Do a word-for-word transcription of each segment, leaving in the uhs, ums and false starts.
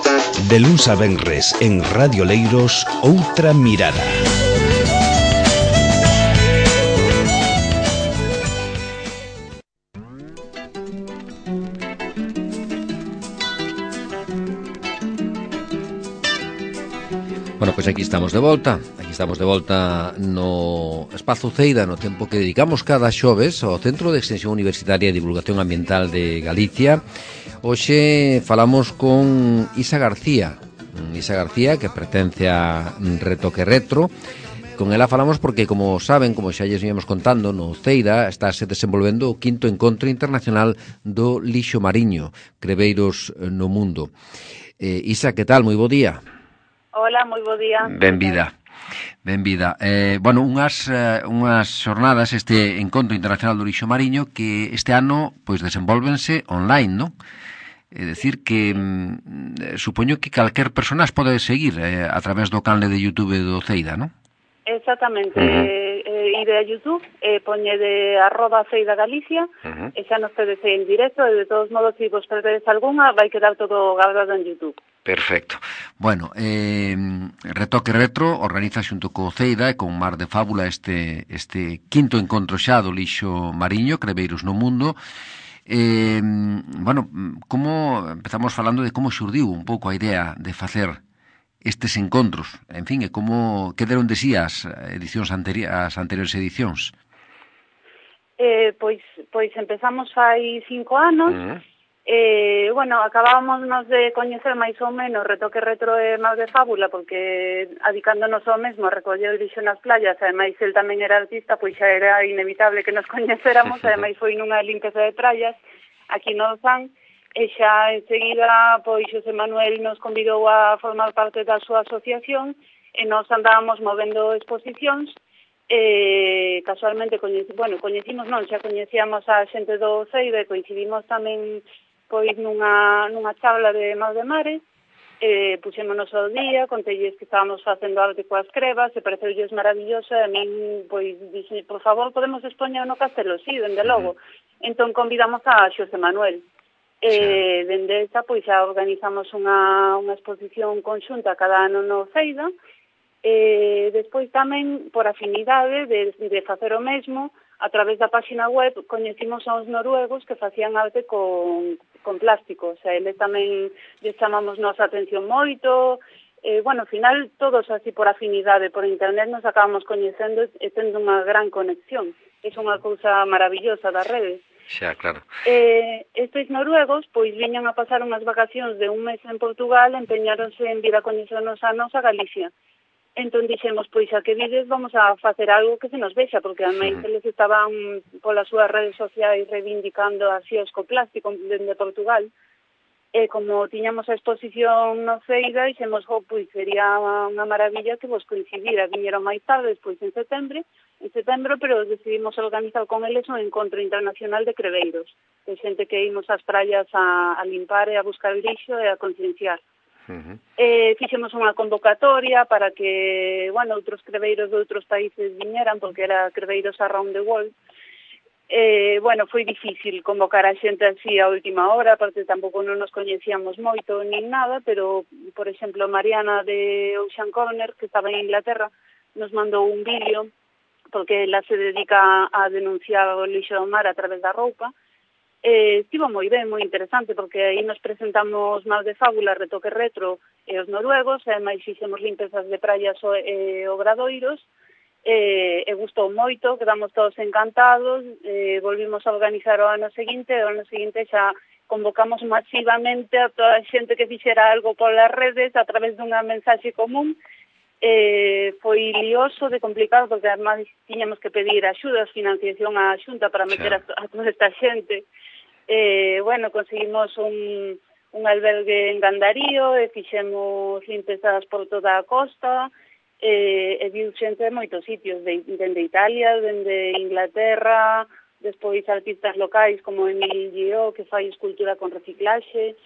De luns a venres en Radio Leiros, Outra Mirada. Bueno, pois aquí estamos de volta. Aquí estamos de volta no Espazo Ceida, no tempo que dedicamos cada xoves ao Centro de Extensión Universitaria e Divulgación Ambiental de Galicia. Hoxe falamos con Isa García. Isa García, que pertence a Retoque Retro. Con ela falamos porque, como saben, como xa lles íamos contando, no Ceida está se desenvolvendo o quinto encontro internacional do lixo mariño, Creveiros no Mundo. Eh, Isa, que tal? Moi bo día. Hola, moi bo día. Benvida. Benvida. Eh, bueno, unhas, uh, unhas xornadas, este Encontro Internacional do Lixo Mariño, que este ano pois desenvólvense online, non? É dicir que mm, supoño que calquer persona as pode seguir eh, a través do canal de YouTube do Ceida, non? Exactamente. Uh-huh. eh, eh, ide a YouTube, eh, poñe de arroba Ceida Galicia, uh-huh. E xa nos tedes en directo, e de todos modos, se vos perdedes algunha, vai quedar todo gravado en YouTube. Perfecto. Bueno, eh, Retoque Retro organiza xunto co Ceida e con Mar de Fábula este, este quinto encontro xa do lixo mariño, Creveiros no Mundo. Eh, bueno, como empezamos falando de como xurdiu un pouco a idea de facer estes encontros, en fin, e como que deron de si as edicións anteri- as anteriores edicións? Eh, pois, pois empezamos fai cinco anos. Uh-huh. Eh, bueno, acabábamos de coñecer máis ou menos Retoque Retro e Mar de Fábula, porque adicándonos ao mesmo a recoller o lixo nas playas, ademais el tamén era artista, pois xa era inevitable que nos coñecéramos, ademais foi nunha limpeza de praias aquí no Zan, e xa enseguida pois Xosé Manuel nos convidou a formar parte da súa asociación e nos andábamos movendo exposicións. Eh, casualmente coñeci, bueno, coñecimos non, xa coñecíamos a xente do Ceida e coincidimos tamén pois nunha, nunha charla de Mar de Mares. Eh, puxémonos ao día, contelles que estábamos facendo arte coas crevas, e pareceulles maravilloso, e a min, pois, dixe, por favor, podemos expoñer no castelo? Sí, dende logo. Entón, convidamos a Xosé Manuel. Eh, dende esa, pois, xa organizamos unha, unha exposición conxunta cada ano no Ceida. Eh, despois tamén, por afinidade de, de facer o mesmo, a través da página web coñecimos a uns noruegos que facían arte con, con plástico. O sea, eles tamén lles chamamos nosa atención moito. Eh, bueno, ao final, todos así por afinidade, por internet, nos acabamos coñecendo e tendo unha gran conexión. É unha cousa maravillosa das redes. Xa, claro. Eh, estes noruegos, pois, viñan a pasar unhas vacacións de un mes en Portugal, empeñáronse en vir a coñecernos a nosa Galicia. Entón dixemos, pois, a que vides vamos a facer algo que se nos vexa, porque ademais uh-huh. eles estaban polas súas redes sociais reivindicando así o plástico dende Portugal. E como tiñamos a exposición no Ceida, dixemos, oh, pois sería unha maravilla que vos coincidira. Viñeron máis tarde, despois en setembro, en setembro, pero decidimos organizar con eles un encontro internacional de creveiros, de xente que imos ás praias a, a limpar e a buscar lixo e a concienciar. Uh-huh. Eh, fixemos unha convocatoria para que, bueno, outros creveiros de outros países viñeran, porque era creveiros around the world. Eh, bueno, foi difícil convocar a xente así a última hora, porque tampouco non nos coñecíamos moito nin nada, pero, por exemplo, Mariana de Ocean Corner, que estaba en Inglaterra, nos mandou un vídeo, porque ela se dedica a denunciar o lixo do mar a través da roupa. Eh, estivo moi ben, moi interesante, porque aí nos presentamos Mar de Fábula, Retoque Retro e os noruegos, e máis fixemos limpezas de praias e obradoiros. E, e gustou moito, quedamos todos encantados, e volvimos a organizar o ano seguinte, e o ano seguinte xa convocamos masivamente a toda a xente que fixera algo polas redes a través dunha mensaxe común. E foi lioso de complicado, porque además tiñamos que pedir axudas, financiación á Xunta para meter a, a toda esta xente. E, bueno, conseguimos un, un albergue en Gandarío, e fixemos limpezas por toda a costa, e, e viu xente de moitos sitios, de, dende Italia, dende Inglaterra, despois artistas locais como Emil Gio, que fai escultura con reciclaxe,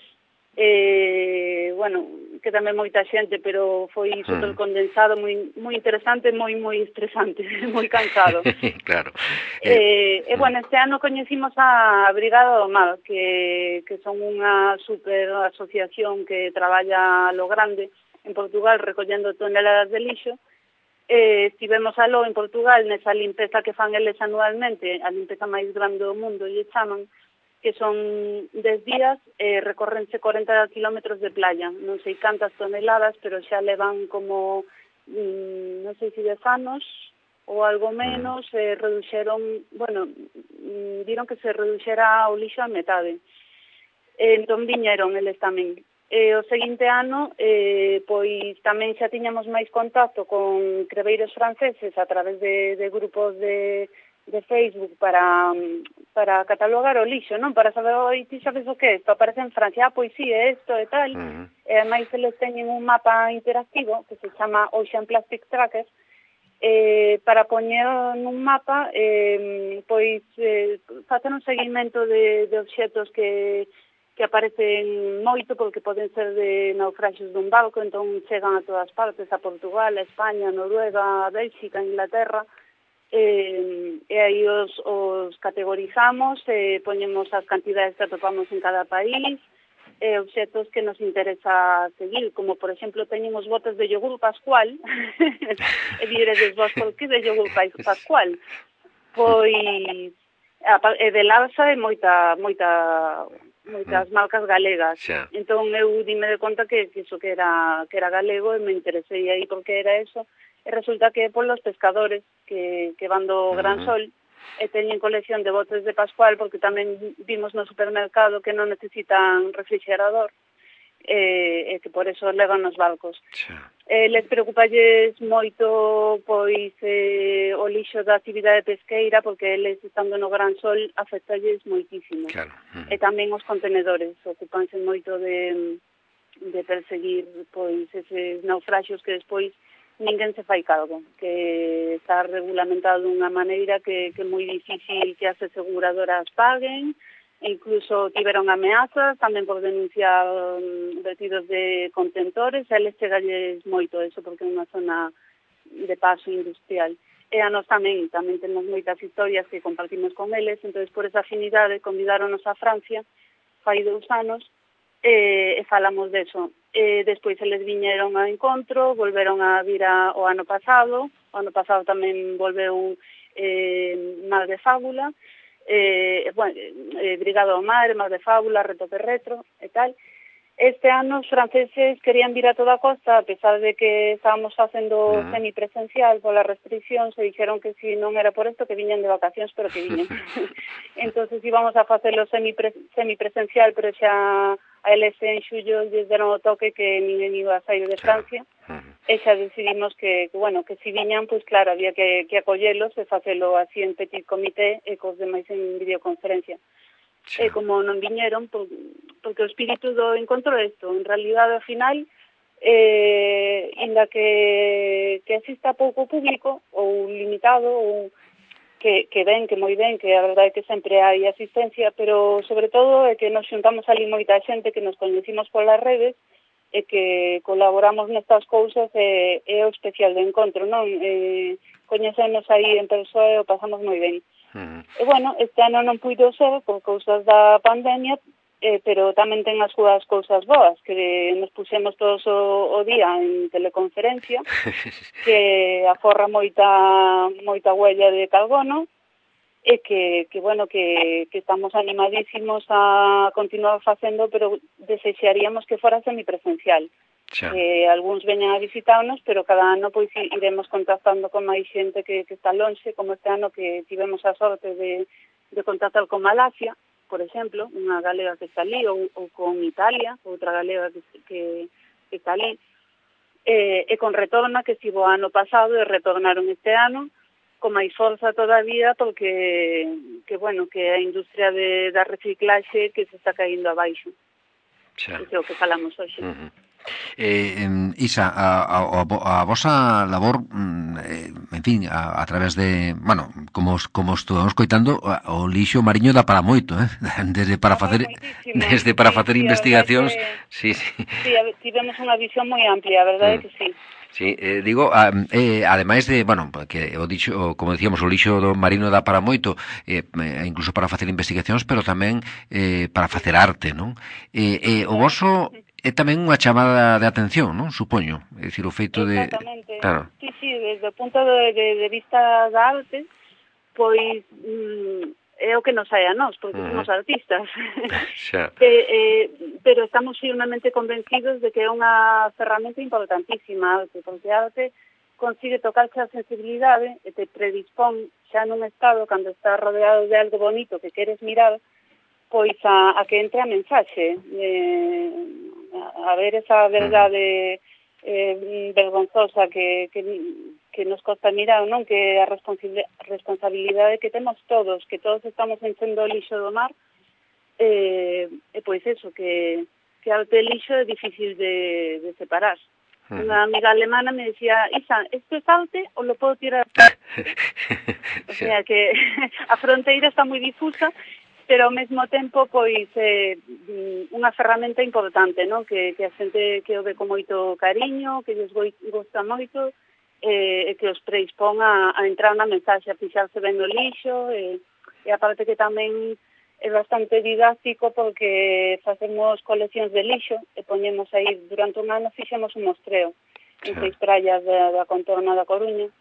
eh, bueno, que tamén moita xente, pero foi super condensado, moi moi interesante, moi moi estresante, moi cansado. Claro. Eh, e, bueno, este ano coñecimos a Brigada do Mar, que, que son unha super asociación que traballa a lo grande en Portugal recollendo toneladas de lixo. Eh, estivemos aló en Portugal nesa limpeza que fan eles anualmente, a limpeza máis grande do mundo, lle chaman, que son dez días, eh, recorrense corenta kilómetros de playa, non sei cantas toneladas, pero xa levan como, mm, non sei se dez anos ou algo menos, eh, reduxeron, bueno, mm, viron que se reduxera o lixo a metade. Eh, entón viñeron eles tamén. E o seguinte ano, eh, pois tamén xa tiñamos máis contacto con creveiros franceses a través de, de grupos de de Facebook para para catalogar o lixo, non? Para saber, oi, ti sabes o que é isto? Aparece en Francia, ah, pois sí, é isto e tal. Uh-huh. E ademais eles teñen un mapa interactivo que se chama Ocean Plastic Tracker, eh, para poñer nun mapa, eh, pois, eh, facer un seguimento de, de obxetos que que aparecen moito porque poden ser de naufraxios dun barco, entón chegan a todas partes, a Portugal, a España, a Noruega, a Bélxica, a Inglaterra. Eh, e aí os, os categorizamos, eh, poñemos as cantidades que atopamos en cada país, eh, obxetos que nos interesa seguir, como por exemplo teñemos botes de yogur pascual, e diredes vos, por que de yogur pascual? Pois a, e de Larsa e moita, moita, moitas marcas galegas. Entón eu dime de conta que, que iso que era, que era galego e me interesei aí porque era eso. E resulta que é polos pescadores que, que van do Gran Sol e teñen colección de botes de pascual porque tamén vimos no supermercado que non necesitan refrigerador e, e que por eso levan nos barcos. Eh, les preocupalles moito pois eh, o lixo da actividade pesqueira porque eles estando no Gran Sol afectalles moitísimo. Claro. Uh-huh. E tamén os contenedores ocupanse moito de, de perseguir pois eses naufraxios que despois ninguén se fai cargo, que está regulamentado dunha maneira que, que é moi difícil que as aseguradoras paguen, e incluso tiveron ameazas tamén por denunciar um, vertidos de contentores, e eles chegalles moito eso porque é unha zona de paso industrial. E a nós tamén, tamén temos moitas historias que compartimos con eles, entón por esa afinidade convidáronos a Francia fai dous anos e, e falamos deso. E despois eles viñeron ao encontro, volveron a vir a, o ano pasado, o ano pasado tamén volveu eh, Mar de Fábula, eh, bueno, eh, Brigada do Mar, Mar de Fábula, Retoque Retro e tal. Este ano os franceses querían vir a toda a costa, a pesar de que estábamos facendo uh-huh. semipresencial pola restricción, se dixeron que si non era por isto que viñan de vacacións, pero que viñen. Entonces íbamos a facelo semipre, semipresencial, pero xa a eles en xullo lles deron o toque que ninguén iba a sair de Francia, e xa decidimos que, que bueno, que si viñan, pois claro, había que, que acollelos e facelo así en petit comité e cos demais en videoconferencia. Sí. E como non viñeron, por, porque o espírito do encontro é isto, en realidade, ao final, eh, inda que, que asista pouco público, ou limitado, ou que, que ven, que moi ben, que a verdade é que sempre hai asistencia, pero sobre todo é que nos xuntamos ali moita xente que nos coñecimos polas redes e que colaboramos nestas cousas e é o especial do encontro, non? Eh, coñecemos aí en persoa e o pasamos moi ben. Uh-huh. E bueno, este ano non puido ser por cousas da pandemia, eh, pero tamén ten as súas cousas boas, que nos pusemos todos o, o día en teleconferencia, que aforra moita moita huella de carbono, e que, que bueno, que, que estamos animadísimos a continuar facendo, pero desexaríamos que fora semipresencial. Xa. Que algúns veñan a visitarnos, pero cada ano pois iremos contactando con máis xente que, que está lonxe, como este ano que tivemos a sorte de, de contactar con Malasia, por exemplo, unha galega que está ali, ou, ou con Italia, outra galega que, que, que está ali, e, e con Retorna, que estivo ano pasado e retornaron este ano, con máis forza todavía, porque que, bueno, que a industria de, da reciclaxe que se está caindo abaixo. Xa. Iso é o que falamos hoxe. Uh -huh. Eh, Isa, a, a, a, a vosa labor, eh, en fin, a, a través de, bueno, como como estuvamos coitando, o lixo mariño dá para moito, eh? Desde para facer desde para facer sí, investigacións, sí, sí. Sí, tivemos unha visión moi amplia, a verdade mm. que sí. Sí, eh, digo, a, eh, ademais de, bueno, que o dixo, como decíamos, o lixo do marino dá para moito, eh, incluso para facer investigacións, pero tamén eh, para facer arte, non? Eh, eh, o voso é tamén unha chamada de atención, non? Supoño, é dicir, o feito de... Exactamente, claro. Sí, sí, desde o punto de, de, de vista da arte, pois mm, é o que nos hai a nós, porque uh -huh. somos artistas. Xa. eh, eh, pero estamos firmemente convencidos de que é unha ferramenta importantísima, arte, porque a arte consigue tocarse a sensibilidade e te predispón xa nun estado, cando estás rodeado de algo bonito que queres mirar, pois a, a que entre a mensaxe, eh, a, a ver esa verdade eh, vergonzosa que, que, que nos costa mirar, non? Que a responsabilidade que temos todos, que todos estamos enchendo o lixo do mar, eh, e pois eso, que, que arte e lixo é difícil de, de separar. Uh -huh. Unha amiga alemana me decía, Isa, ¿esto es arte o lo puedo tirar? O sea que a fronteira está moi difusa, pero ao mesmo tempo, pois, é eh, unha ferramenta importante, non? Que, que a xente que o ve con moito cariño, que lles gosta moito, e eh, que os predispón a, a entrar na mensaxe, a fixarse ben no lixo, e, e aparte que tamén é bastante didáctico porque facemos coleccións de lixo e poñemos aí, durante un ano fixemos un mostreo en seis praias da, da contorna da Coruña.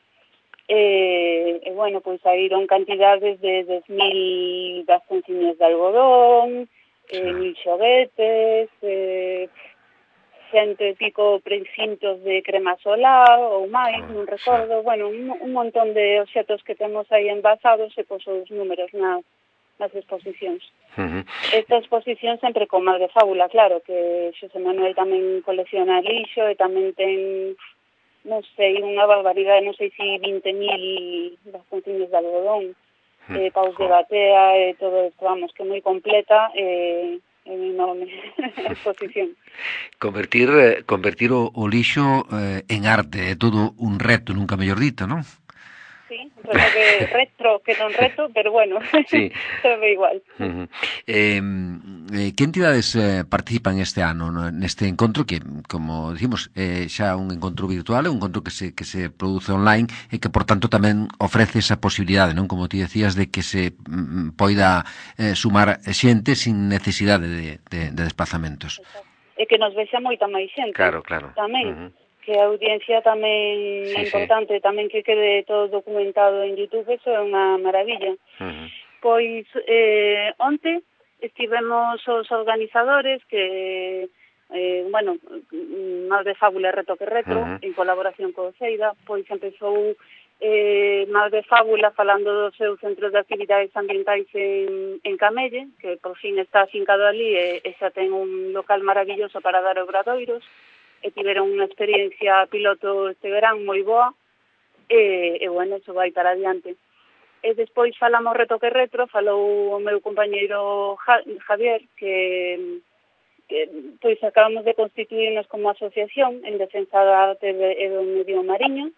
E, e bueno, pois saíron cantidades de dez mil bastonciños de algodón, eh, mil xoguetes, eh, cento e pico precintos de crema solar ou máis, non recordo, bueno, un, un montón de obxetos que temos aí envasados e pos os números nas, nas exposicións. Uh -huh. Esta exposición sempre con Mal de Fábula, claro, que Xosé Manuel tamén colecciona lixo e tamén ten... non sei, unha barbaridade, non sei se vinte mil bastonciños de algodón, mm. eh, paus de batea e eh, todo isto, vamos, que moi completa e eh, enorme exposición. Convertir, eh, convertir o, o lixo eh, en arte é todo un reto, nunca mellor dito, non? Sí, pero que retro, que non reto, pero bueno, sí. Todo igual. Uh -huh. eh, eh, que entidades eh, participan este ano no, neste encontro que, como decimos, é eh, xa un encontro virtual, é un encontro que se, que se produce online e que, por tanto, tamén ofrece esa posibilidade, non? Como ti decías, de que se mm, poida eh, sumar xente sin necesidade de, de, de desplazamentos. Exacto. E que nos vexa moita máis xente. Claro, claro. Tamén. Uh -huh. Que a audiencia tamén é sí, importante, sí. Tamén que quede todo documentado en YouTube, eso é unha maravilla. Uh -huh. Pois, eh, onte estivemos os organizadores que, eh, bueno, Mal de Fábula e Reto que Retro, uh -huh. en colaboración co Ceida, pois empezou eh, Mal de Fábula falando do seu centro de actividades ambientais en, en Camelle, que por fin está afincado ali e, e xa ten un local maravilloso para dar obradoiros, e tiveron unha experiencia piloto este verán moi boa, e, e bueno, eso vai para adiante. E despois falamos Reto que Retro, falou o meu compañeiro Javier, que, que pois acabamos de constituirnos como asociación en defensa da arte e do medio mariño,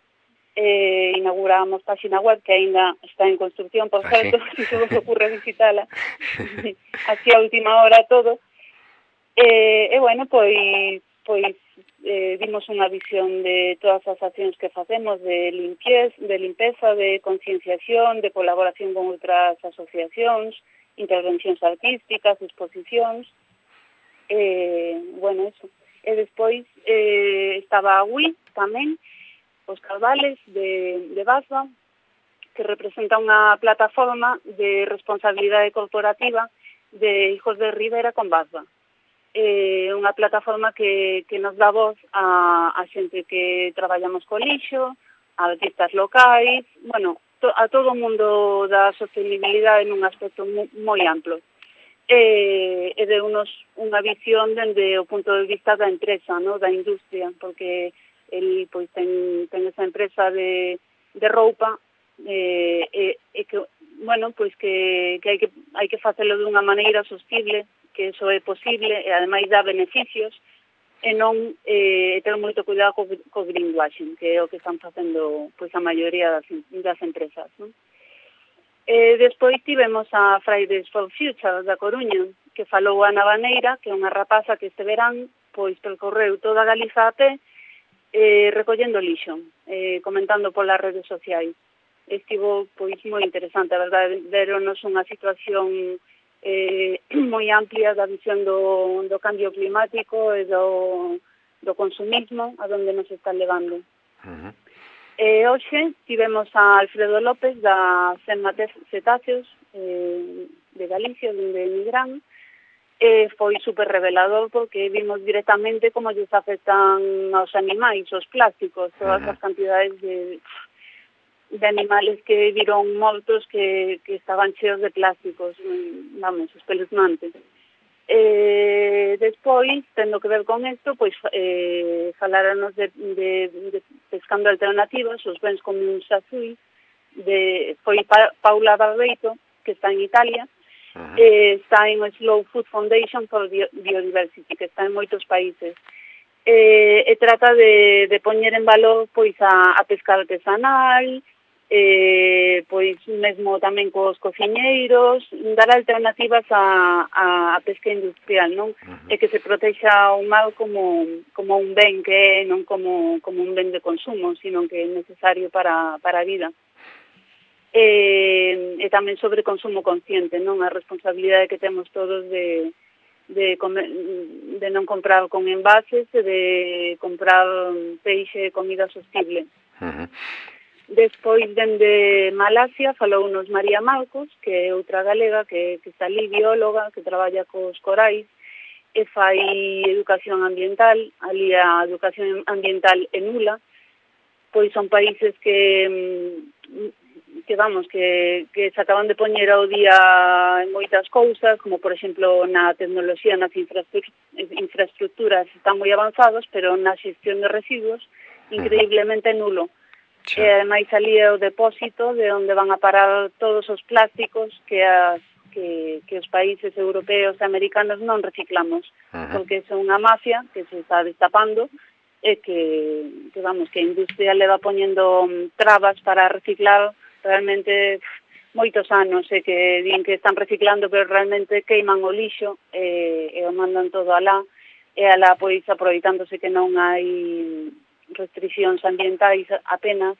e inauguramos página web que aínda está en construcción, por certo, se se vos ocurre visitala, así a última hora todo. E, e bueno, pois pois eh, dimos unha visión de todas as accións que facemos de limpieza, de limpeza, de concienciación, de colaboración con outras asociacións, intervencións artísticas, exposicións, eh, bueno, eso. E despois eh, estaba a U I tamén, os Cabales de, de Basba, que representa unha plataforma de responsabilidade corporativa de Hijos de Ribera con Basba. É eh, unha plataforma que, que nos dá voz a, a xente que traballamos co lixo, a artistas locais, bueno, to, a todo o mundo da sostenibilidade nun aspecto moi, moi amplo. E, e de unos unha visión dende o punto de vista da empresa, no? Da industria, porque el pois ten, ten esa empresa de, de roupa e, e, e que, bueno, pois que, que hai que hai que facelo dunha maneira sostible que eso é posible e ademais dá beneficios, e non eh, ter moito cuidado co, co greenwashing, que é o que están facendo pois a maioría das, das empresas, non? Eh, despois tivemos a Fridays for Future da Coruña, que falou a Navaneira, que é unha rapaza que este verán pois percorreu toda Galiza a pé eh, recollendo lixo, eh, comentando polas redes sociais. Estivo pois moi interesante, a verdade, veronos unha situación eh, moi amplia da visión do, do cambio climático e do, do consumismo a donde nos está levando. Uh-huh. E hoxe tivemos a Alfredo López da Sema Cetáceos eh, de Galicia, donde emigran, e foi super revelador porque vimos directamente como lles afectan aos animais, os plásticos, todas as cantidades de... de animales que viron mortos que, que estaban cheos de plásticos, vamos, espeluznantes. Eh, despois, tendo que ver con isto, pois eh, faláranos de, de, de pescando alternativas, os bens comuns azuis, de, foi pa, Paula Barbeito, que está en Italia, uh-huh. eh, está en o Slow Food Foundation for Biodiversity, que está en moitos países. Eh, e trata de, de poñer en valor pois a, a pesca artesanal, eh, pois mesmo tamén cos cociñeiros, dar alternativas a, a, a pesca industrial, non? Uh-huh. E que se protexa o mar como, como un ben que é, non como, como un ben de consumo, sino que é necesario para, para a vida. E, e tamén sobre consumo consciente, non? A responsabilidade que temos todos de de, comer, de non comprar con envases e de comprar peixe e comida sostible. Uh-huh. Despois, dende Malasia, falounos María Marcos, que é outra galega, que, que está ali, bióloga, que traballa cos corais, e fai educación ambiental, ali a educación ambiental é nula, pois son países que... que vamos, que, que se acaban de poñer ao día en moitas cousas, como por exemplo na tecnoloxía, nas infraestructuras están moi avanzados, pero na xestión de residuos increíblemente nulo. Sí. E ademais ali é o depósito de onde van a parar todos os plásticos que, as, que, que os países europeos e americanos non reciclamos, uh-huh. porque é unha mafia que se está destapando e que, que vamos, que a industria leva poñendo trabas para reciclar realmente moitos anos, e que din que están reciclando, pero realmente queiman o lixo e, e o mandan todo alá, e alá pois aproveitándose que non hai restriccións ambientais apenas,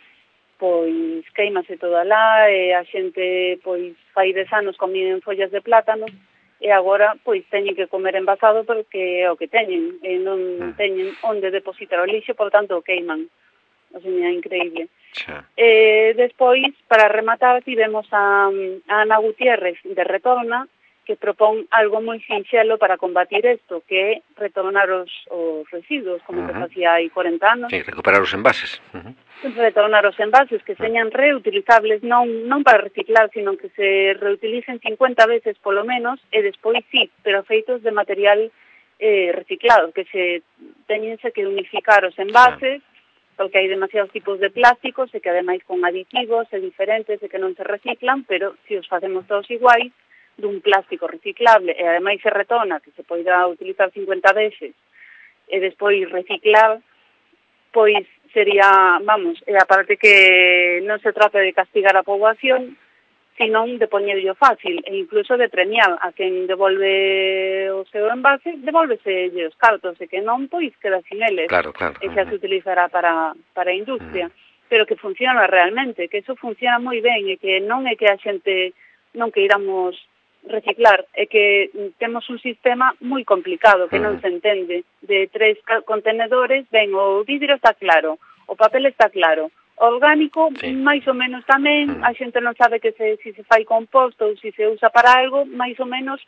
pois queimase todo alá, e a xente pois fai dez anos comían follas de plátano e agora pois teñen que comer envasado porque é o que teñen, e non teñen onde depositar o lixo, por tanto o queiman. O sea, é increíble. Eh, despois, para rematar, tivemos a, a Ana Gutiérrez de Retorna, que propón algo moi sinxelo para combatir isto, que é retornar os, os residuos, como uh-huh. se facía hai corenta anos. Sí, recuperar os envases. Uh-huh. Retornar os envases, que señan reutilizables, non, non para reciclar, sino que se reutilicen cincuenta veces polo menos, e despois sí, pero feitos de material eh, reciclado, que se teñense que unificar os envases, sí. porque hai demasiados tipos de plásticos e que ademais con aditivos e diferentes e que non se reciclan, pero se os facemos todos iguais, dun plástico reciclable e ademais se retorna, que se poderá utilizar cincuenta veces e despois reciclar, pois sería, vamos, e aparte que non se trata de castigar a poboación, senón de poñerlo fácil e incluso de premiar a quen devolve o seu envase, devolvese os cartos, e que non, pois, queda sin eles. Claro, claro. E xa se utilizará para, para a industria. Uh-huh. Pero que funciona realmente, que eso funciona moi ben, e que non é que a xente non queiramos reciclar, é que temos un sistema moi complicado, que uh-huh. non se entende. De tres contenedores, ben, o vidro está claro, o papel está claro, orgánico, sí. máis ou menos tamén, a xente non sabe que se, si se fai composto ou si se usa para algo, máis ou menos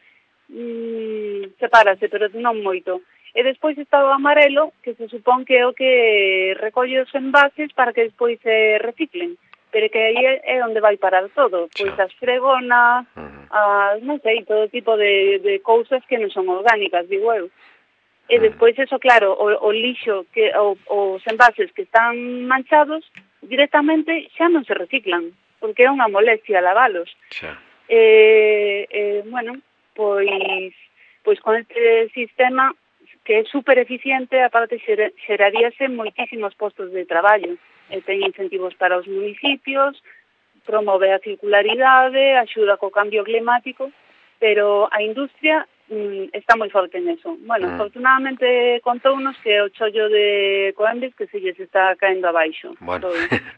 mmm, sepárase, pero non moito. E despois está o amarelo, que se supón que é o que recolle os envases para que despois se reciclen, pero que aí é onde vai parar todo, pois as fregonas, as, non sei, todo tipo de, de cousas que non son orgánicas, digo eu. E despois, eso, claro, o, o lixo, que o, os envases que están manchados, directamente xa non se reciclan, porque é unha molestia lavalos. Xa. E, e, bueno, pois pois con este sistema que é super eficiente, aparte xeraríase moitísimos postos de traballo, e ten incentivos para os municipios, promove a circularidade, axuda co cambio climático, pero a industria mm, está moi forte neso. Bueno, mm. afortunadamente contounos que o chollo de Coembes que se lles está caendo abaixo. Bueno,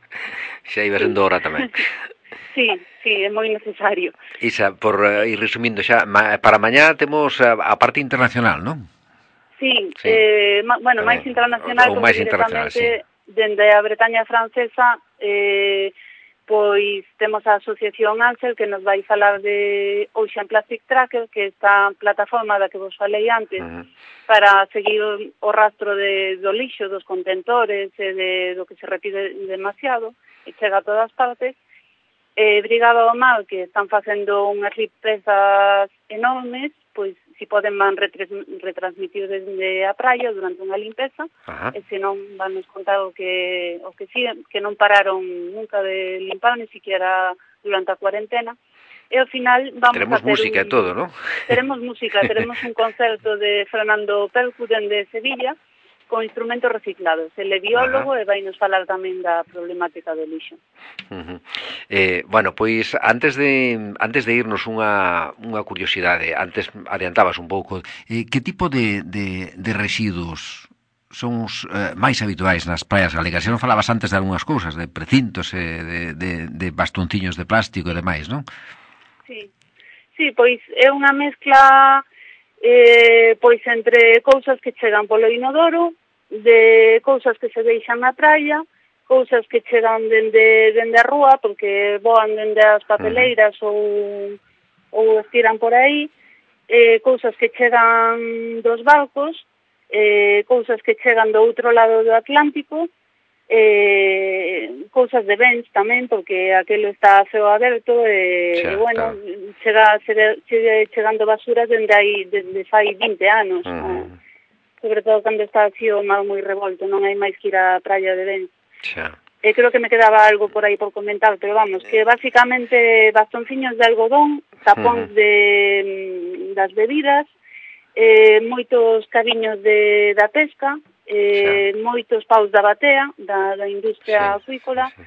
xa iba sendo hora tamén. Sí, sí, é moi necesario. Isa, por uh, ir resumindo xa, ma, para mañá temos a, a parte internacional, non? Sí, sí. Eh, ma, bueno, máis internacional, o, o máis internacional, sí. Dende a Bretaña francesa, eh, pois temos a Asociación Ansel que nos vai falar de Ocean Plastic Tracker, que é esta plataforma da que vos falei antes, uh-huh. para seguir o rastro de, do lixo, dos contentores, e de, do que se repide demasiado, e chega a todas partes. Eh, Brigada do Mar, que están facendo unhas limpezas enormes, pois si poden van retransmitir desde a praia durante unha limpeza, uh-huh. e se non van nos contar o que o que si, que non pararon nunca de limpar, ni siquiera durante a cuarentena. E ao final vamos teremos a ter música un, e todo, ¿no? Teremos música, teremos un concerto de Fernando Percuden de Sevilla, con instrumentos reciclados. Ele é biólogo uh-huh. e vai nos falar tamén da problemática do lixo. Uh-huh. Eh, bueno, pois antes de antes de irnos unha unha curiosidade, antes adiantabas un pouco, eh, que tipo de, de, de residuos son os eh, máis habituais nas praias galegas? Se non falabas antes de algunhas cousas, de precintos, eh, de, de, de bastonciños de plástico e demais, non? Sí, sí, pois é unha mezcla eh, pois entre cousas que chegan polo inodoro, de cousas que se deixan na praia, cousas que chegan dende, dende a rúa, porque voan dende as papeleiras uh-huh. ou, ou estiran por aí, eh, cousas que chegan dos barcos, eh, cousas que chegan do outro lado do Atlántico, eh, cousas de bens tamén, porque aquelo está a ceo aberto, e, e bueno, chega, chega, chega chegando basuras dende aí, dende fai vinte anos, uh-huh. ¿no? Sobre todo cando está así o mar moi revolto, non hai máis que ir á praia de Bens. Xa. E creo que me quedaba algo por aí por comentar, pero vamos, que basicamente bastonciños de algodón, tapóns uh-huh. de das bebidas, eh, moitos cariños de, da pesca, eh, moitos paus da batea, da, da industria sí, acuícola, sí.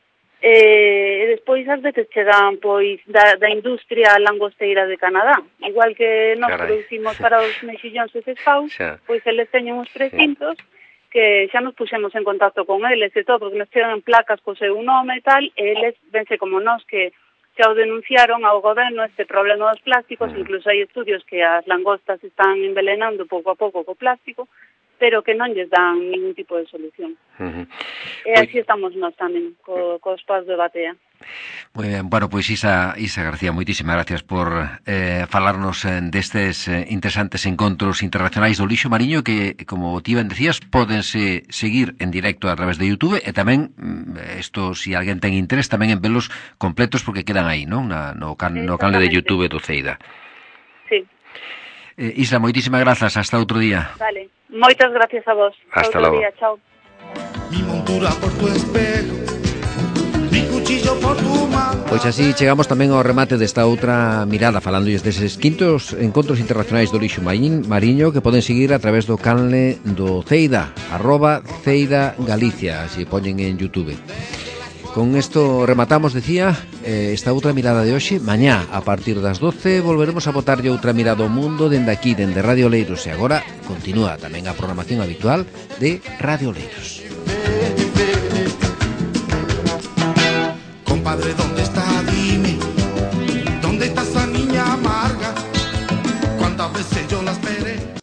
Eh, e despois as veces chegan pois da, da industria langosteira de Canadá, igual que nós Carai. producimos para os mexillóns eses paus, xa. Pois eles teñen uns precintos sí. que xa nos puxemos en contacto con eles e todo, porque nos chegan placas co seu nome e tal, e eles vense como nós que xa o denunciaron ao goberno este problema dos plásticos, uh-huh. incluso hai estudios que as langostas están envenenando pouco a pouco co plástico, pero que non lles dan ningún tipo de solución. Uh-huh. E así estamos nós tamén, co, cos paus de batea. Moi ben, bueno, pois Isa, Isa García, moitísimas gracias por eh, falarnos eh, destes eh, interesantes encontros internacionais do lixo mariño que, como ti ben decías, pódense seguir en directo a través de YouTube e tamén, isto, se si alguén ten interés, tamén en velos completos porque quedan aí, non? Na, no, can, no canal de YouTube do Ceida. Sí. Eh, Isla, moitísimas grazas, hasta outro día. Vale, moitas gracias a vos. Hasta outro logo. Día, chao. Mi montura por tu espejo, mi cuchillo por tu mano. Pois así chegamos tamén ao remate desta outra mirada, falándolles deses quintos encontros internacionais do lixo mariño que poden seguir a través do canle do Ceida, arroba Ceida Galicia, así poñen en YouTube. Con isto rematamos, decía, eh, esta outra mirada de hoxe. Mañá, a partir das doce, volveremos a botarlle outra mirada ao mundo dende aquí, dende Radio Oleiros. E agora continúa tamén a programación habitual de Radio Oleiros. Compadre,